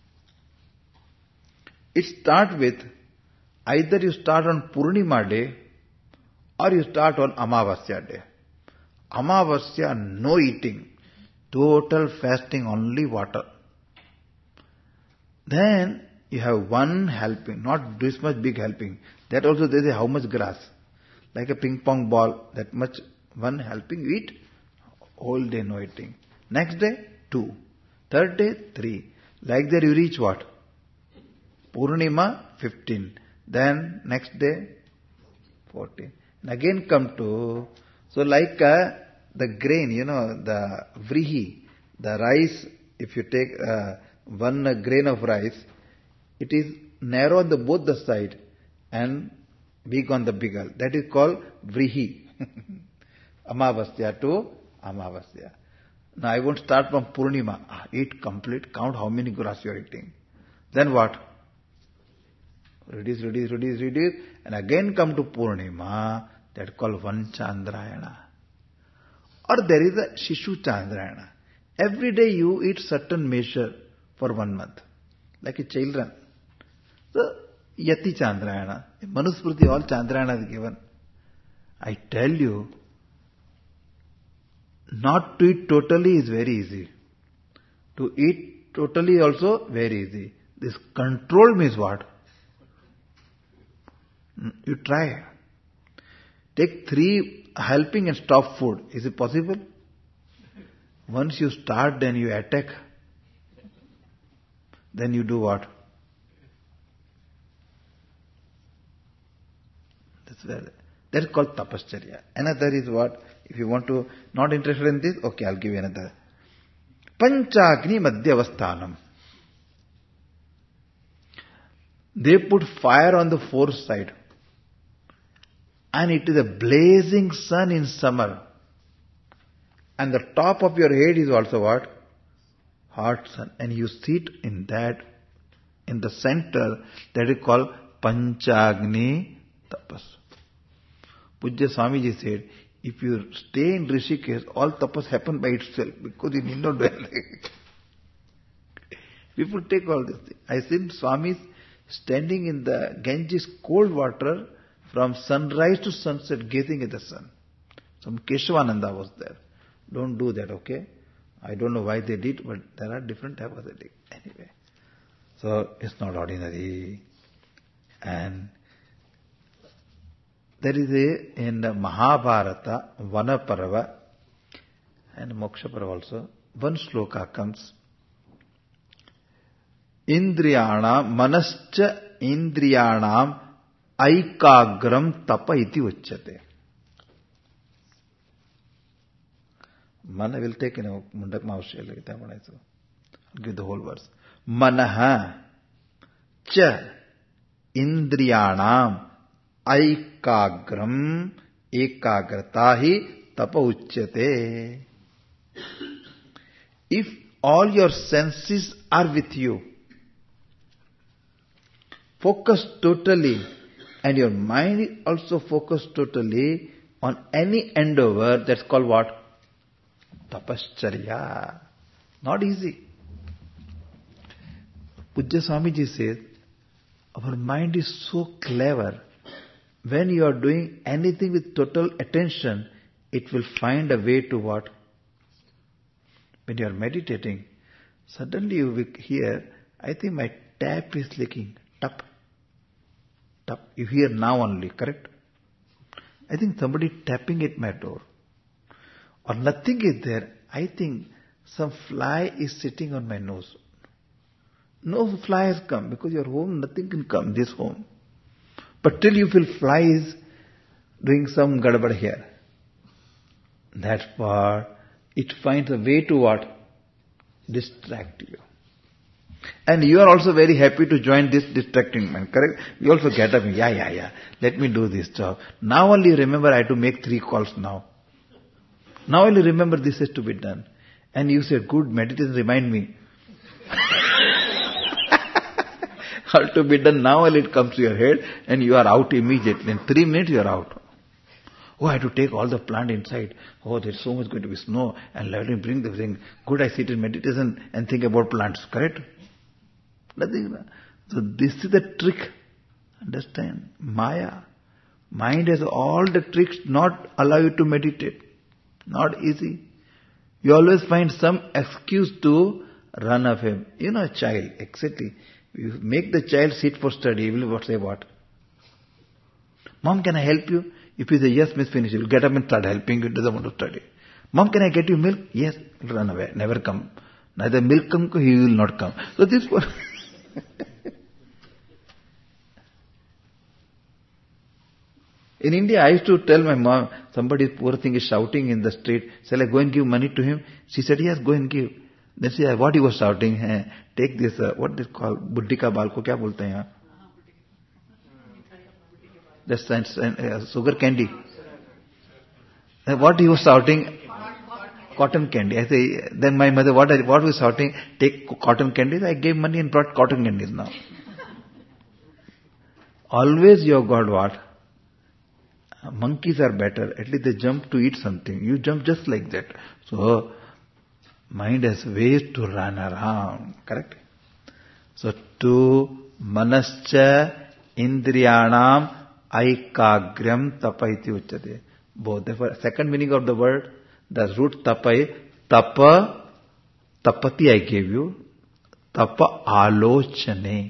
It starts with, either you start on Purnima day or you start on Amavasya day. Amavasya, no eating. Total fasting, only water. Then you have one helping, not this much big helping. That also they say how much grass. Like a ping pong ball, that much one helping, you eat. Whole day no eating. Next day, two. Third day, three. Like that you reach what? Purnima, fifteen. Then next day, fourteen. And again come to, so like uh, the grain, you know, the vrihi, the rice, if you take uh, one uh, grain of rice, it is narrow on the both the side and big on the bigger. That is called vrihi. Amavasya to Amavasya. Now I won't start from Purnima. Ah, eat complete, count how many grass you are eating. Then what? Reduce, reduce, reduce, reduce, and again come to Purnima, that called one Chandrayana. Or there is a Shishu Chandrayana. Every day you eat certain measure for one month, like a children. So, Yati Chandrayana, Manusmriti, all Chandrayana is given. I tell you, not to eat totally is very easy. To eat totally also very easy. This control means what? You try. Take three helping and stop food. Is it possible? Once you start, then you attack. Then you do what? That's where, that is called tapascharya. Another is what? If you want to, not interested in this, okay, I'll give you another. Panchagni Madhyavasthanam. They put fire on the fourth side. And it is a blazing sun in summer. And the top of your head is also what? Hot sun. And you sit in that, in the center, that is called Panchagni Tapas. Pujya Swamiji said, if you stay in Rishikesh, all tapas happen by itself, because you need not do anything. People take all this thing. I seen Swamis standing in the Ganges cold water from sunrise to sunset, gazing at the sun. Some Keshavananda was there. Don't do that, okay? I don't know why they did, but there are different types of it. Anyway. So, it's not ordinary. And there is a, in the Mahabharata, Vanaparva, and Mokshaparva also, one sloka comes. Indriyana manascha indriyanam aikagram tapa iti uchyate. Mana will take in a Mundak Maushya, like that one I saw. I'll give the whole verse. Manaha cha indriyanam aikagram ekagratahi tapa uchyate. If all your senses are with you, focus totally, and your mind is also focused totally on any endeavor, that's called what? Tapascharya. Not easy. Pujya Swamiji says, our mind is so clever. When you are doing anything with total attention, it will find a way to what? When you are meditating, suddenly you will hear, I think my tap is leaking. Tap. Tap. You hear now only, correct? I think somebody tapping at my door. Or nothing is there. I think some fly is sitting on my nose. No fly has come because your home, nothing can come, this home. But till you feel fly is doing some gadabad here. That part, it finds a way to what? Distract you. And you are also very happy to join this distracting mind, correct? You also get up, yeah, yeah, yeah, let me do this job. Now only remember I have to make three calls now. Now only remember this has to be done. And you say, good, meditation, remind me. All to be done, now only it comes to your head and you are out immediately. In three minutes you are out. Oh, I have to take all the plant inside. Oh, there's so much going to be snow and let me bring the thing. Good, I sit in meditation and think about plants, correct? Nothing. So this is the trick. Understand? Maya. Mind has all the tricks not allow you to meditate. Not easy. You always find some excuse to run away. You know, a child, exactly. You make the child sit for study, he will say what? Mom, can I help you? If he says yes, miss, finish. He will get up and start helping you, doesn't want to study. Mom, can I get you milk? Yes, he will run away, never come. Neither milk come, he will not come. So this one. In India, I used to tell my mom, somebody poor thing is shouting in the street, shall I go and give money to him? She said, yes, go and give. Then she said, what he was shouting, hey, take this, uh, what is called, buddhi ka bal ko kya bolte hain yahan? That's uh, sugar candy. Uh, what he was shouting? cotton candy. I say, then my mother, what, I, what was shouting? Take cotton candies. I gave money and brought cotton candies now. Always you have got what? Monkeys are better. At least they jump to eat something. You jump just like that. So, mind has ways to run around. Correct? So, to manascha indriyanam aikagram tapaiti uchyate. Both. Therefore, second meaning of the word, the root tapai, tapa, tapati I gave you, tapa alochane.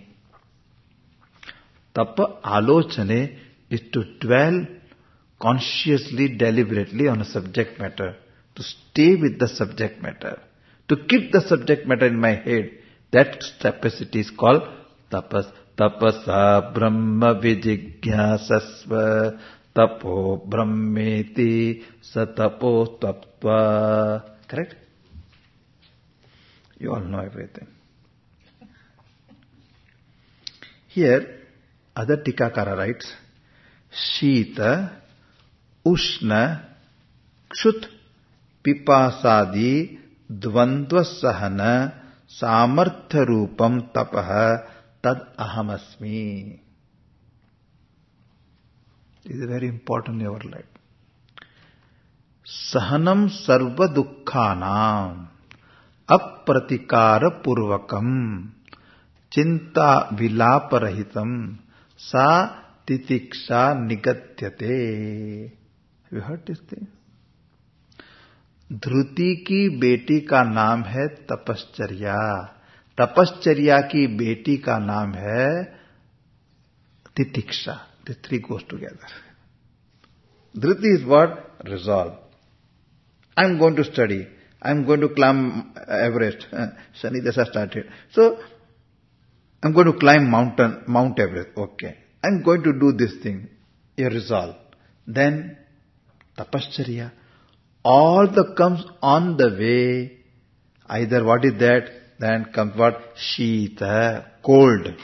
Tapa alochane is to dwell consciously, deliberately on a subject matter, to stay with the subject matter, to keep the subject matter in my head. That capacity is called tapas. Tapasa brahma vijigyasasva tapo brahmeti satapo tapva. Correct? You all know everything. Here, other Tikakara writes, Shita, Ushna, Kshut, Pipasadi, Dvandva Sahana, Samartha Rupam Tapaha, Tad Ahamasmi. This is very important in your life. Sahanam Sarva Dukkhanam, Apratikara Purvakam, Chinta Vilaparahitam, Sa Titiksha Nigatyate. Have you heard this thing? Dhruti की बेटी का नाम है तपश्चर्या. तपश्चर्या की बेटी का नाम है तितिक्षा. The three goes together. Dhruti is what? Resolve. I am going to study. I am going to climb Everest. Shani Dasha started. So, I am going to climb mountain, Mount Everest. Okay. I am going to do this thing. A resolve. Then, tapascharya. All that comes on the way. Either what is that? Then comes what? Shita, cold.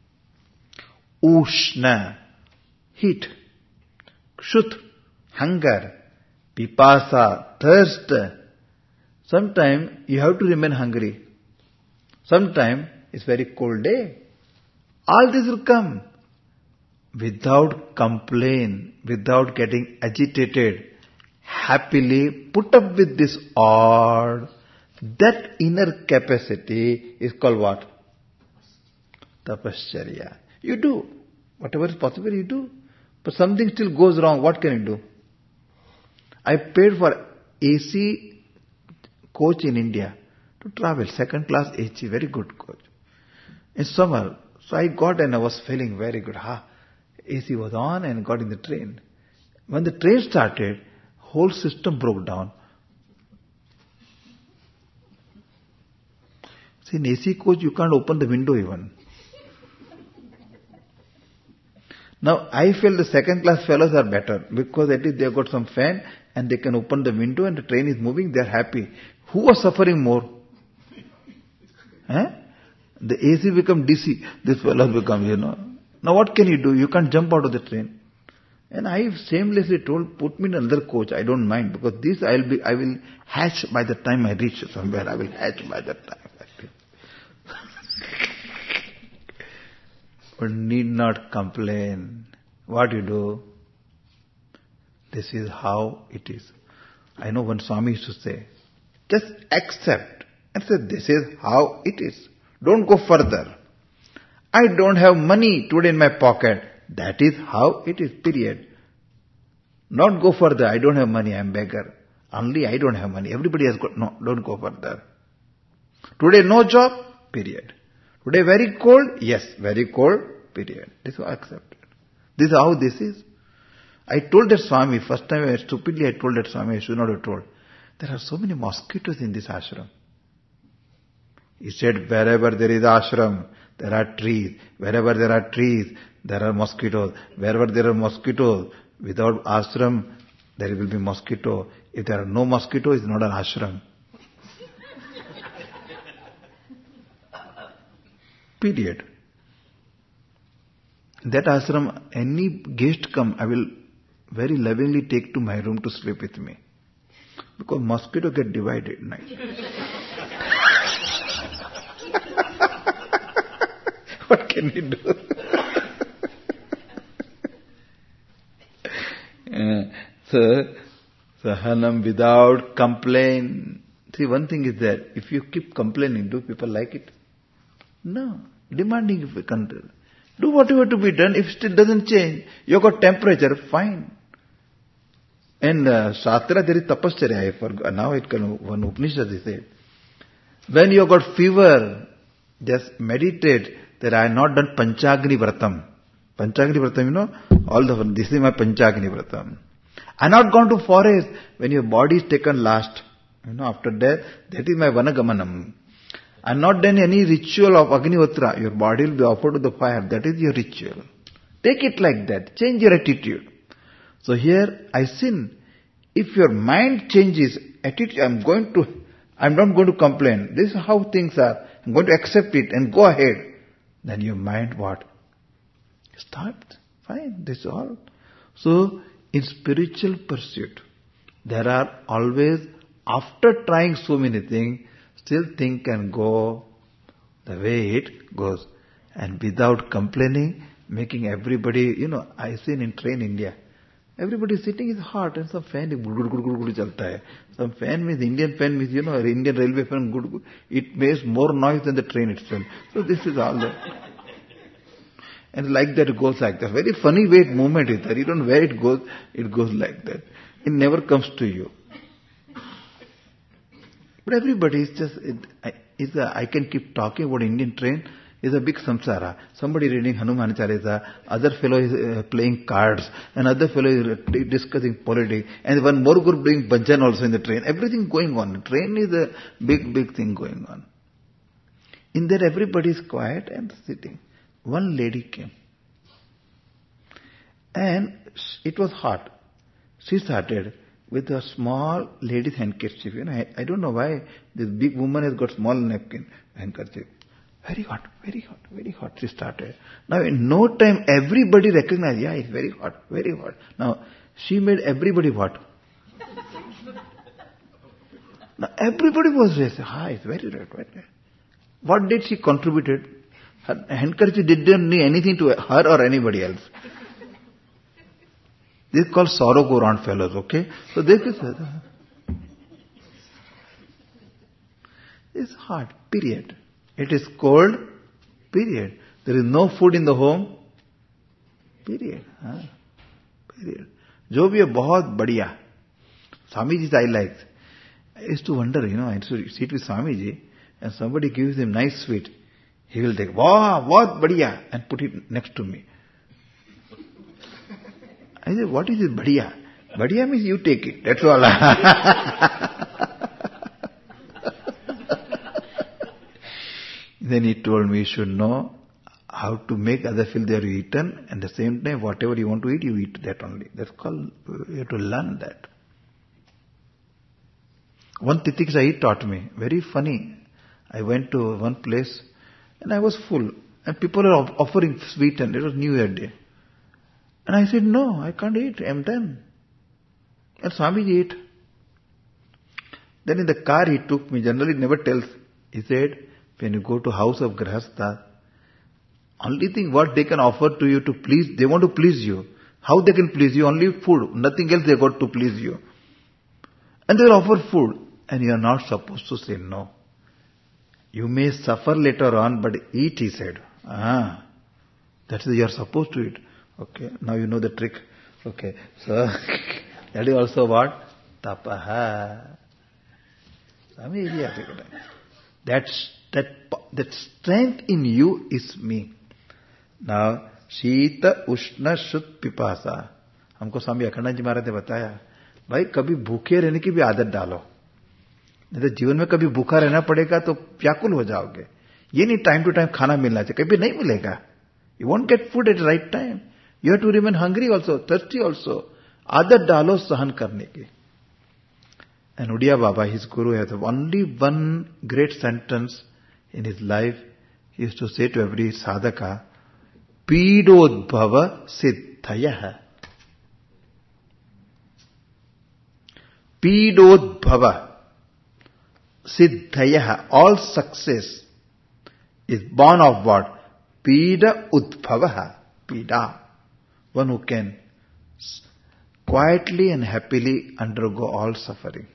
Ushna, heat. Kshut, hunger. Pipasa, thirst. Sometimes you have to remain hungry. Sometimes it's very cold day. All this will come. Without complaint, without getting agitated, happily put up with this all. That inner capacity is called what? Tapascharya. You do. Whatever is possible, you do. But something still goes wrong. What can you do? I paid for A C coach in India to travel. Second class A C. Very good coach. In summer. So I got and I was feeling very good. Ha. A C was on and got in the train. When the train started, whole system broke down. See, in A C coach, you can't open the window even. Now, I feel the second class fellows are better because at least they have got some fan and they can open the window and the train is moving, they are happy. Who was suffering more? Eh? The A C become D C, this fellows become, you know. Now what can you do? You can't jump out of the train. And I shamelessly told, put me in another coach, I don't mind, because this I'll be, I will hatch by the time I reach somewhere, I will hatch by that time. But need not complain. What you do? This is how it is. I know one Swami used to say, just accept and say, this is how it is. Don't go further. I don't have money today in my pocket. That is how it is, period. Not go further. I don't have money, I am beggar. Only I don't have money. Everybody has got, no, don't go further. Today no job, period. Today very cold, yes, very cold, period. This is accepted. This is how this is. I told that Swami, first time I stupidly I told that Swami, I should not have told. There are so many mosquitoes in this ashram. He said, wherever there is ashram, there are trees. Wherever there are trees, there are mosquitoes. Wherever there are mosquitoes, without ashram, there will be mosquito. If there are no mosquitoes, it's not an ashram. Period. That ashram, any guest come, I will very lovingly take to my room to sleep with me. Because mosquito get divided at night. What can you do? uh, so, sahanam without complaint. See, one thing is that if you keep complaining, do people like it? No. Demanding if you control. Do whatever to be done. If it still doesn't change, you got temperature, fine. And uh, Shastra, there is tapasya. I forgot. Now it can, one Upanishad is said. When you got fever, just meditate that I have not done Panchagni Vratam. Panchagni Vratam, you know, all the, this is my Panchagni Vratam. I have not gone to forest when your body is taken last. You know, after death, that is my Vanagamanam. I have not done any ritual of Agnihotra. Your body will be offered to the fire. That is your ritual. Take it like that. Change your attitude. So here, I sin. If your mind changes, attitude, I am going to, I am not going to complain. This is how things are. I am going to accept it and go ahead. Then your mind what? Stopped. Fine. This is all. So, in spiritual pursuit, there are always, after trying so many things, still things can go the way it goes. And without complaining, making everybody, you know, I seen in train India, everybody sitting is hot and some fan, some fan means, Indian fan means, you know, Indian railway fan, good, good. It makes more noise than the train itself. So this is all the, and like that it goes like that. Very funny way movement is there. You don't know where it goes, it goes like that. It never comes to you. But everybody is just, it, I, is a, I can keep talking about Indian train, is a big samsara. Somebody reading Hanuman Chalisa, other fellow is uh, playing cards, another fellow is uh, discussing politics, and one more group doing bhajan also in the train. Everything going on. The train is a big, big thing going on. In that everybody is quiet and sitting. One lady came. And it was hot. She started with a small lady's handkerchief. You know, I, I don't know why this big woman has got small napkin, handkerchief. Very hot, very hot, very hot. She started. Now in no time everybody recognized, yeah, it's very hot, very hot. Now she made everybody what? Now everybody was saying, ah, it's very red, very red. What did she contributed? Her handkerchief didn't need anything to her or anybody else. This is called sorrow go round fellows, okay? So this is, it's hot, period. It is cold, period. There is no food in the home, period. Huh? Period. Jo bhi hai bahut badhiya. Swamiji's I like. I used to wonder, you know, I used to sit with Swamiji and somebody gives him nice sweet. He will take, wow, bahut badhiya, and put it next to me. I said, what is it, badhiya? Badhiya means you take it, that's all. Then he told me you should know how to make other feel they are eaten, and at the same time whatever you want to eat, you eat that only. That's called, you have to learn that. One Titiksa he taught me, very funny. I went to one place and I was full and people are offering sweet and it was New Year day. And I said, no, I can't eat, I'm done. And Swamiji ate. Then in the car he took me, generally never tells. He said, when you go to house of Grihastha, only thing what they can offer to you to please, they want to please you. How they can please you? Only food. Nothing else they got to please you. And they will offer food. And you are not supposed to say no. You may suffer later on, but eat, he said. Ah, that's you are supposed to eat. Okay, now you know the trick. Okay, so that is also what? Tapaha. That's, that, that strength in you is me. Now, Shita Ushna Shut Pipasa. हमको स्वामी अखंडानंद जी महाराज ने बताया, भाई कभी भूखे रहने की भी आदत डालो. नहीं तो जीवन में कभी भूखा रहना पड़ेगा तो व्याकुल हो जाओगे. ये नहीं टाइम टू टाइम खाना मिलना चाहिए, कभी नहीं मिलेगा. You won't get food at the right time. You have to remain hungry also, thirsty also. आदत डालो सहन करने की. And Udiya Baba, his guru, has only one great sentence in his life. He used to say to every sadhaka, Pidodbhava Siddhaya. Pidodbhava. Siddhaya. All success is born of what? Pida udbhava. Pida. One who can quietly and happily undergo all suffering.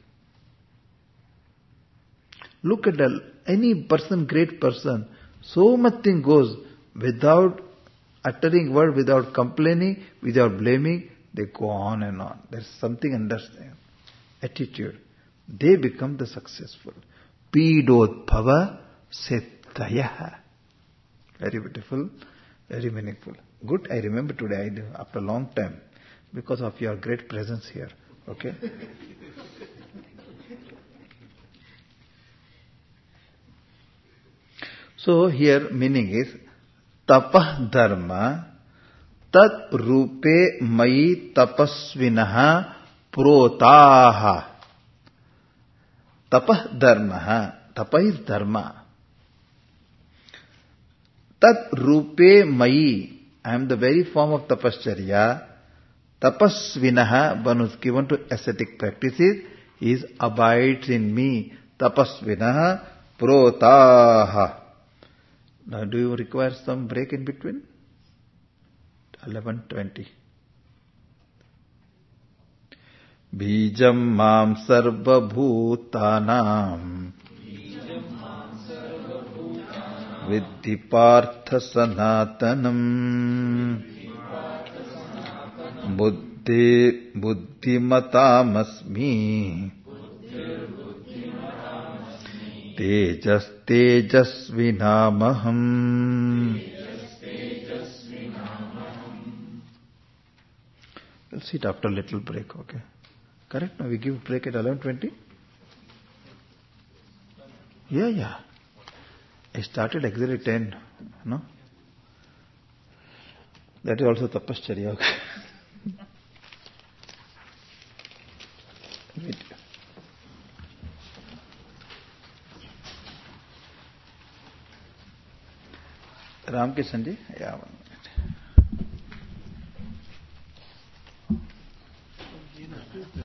Look at the, any person, great person, so much thing goes without uttering word, without complaining, without blaming, they go on and on. There is something understand, attitude. They become the successful. Pidodbhava siddhaya. Very beautiful, very meaningful. Good, I remember today, I do, after a long time, because of your great presence here. Okay? So here meaning is tapah dharma tat rupe mai tapasvinaha protaha. Tapah dharma. Tapah is dharma. Tat rupe mai. I am the very form of tapascharya. Tapasvinaha, one who is given to ascetic practices, is abides in me. Tapasvinaha protaha. Now do you require some break in between? eleven twenty. Bijam mam sarva bhutanam Viddhi partha sanatanam Buddhi buddhimatamasmi Tejas tejasvinamaham. We'll sit after a little break, okay? Correct? Now we give break at eleven twenty? Yeah, yeah. I started exactly ten, no? That is also tapascharya, okay? Wait. Ramkishan ji? Yeah.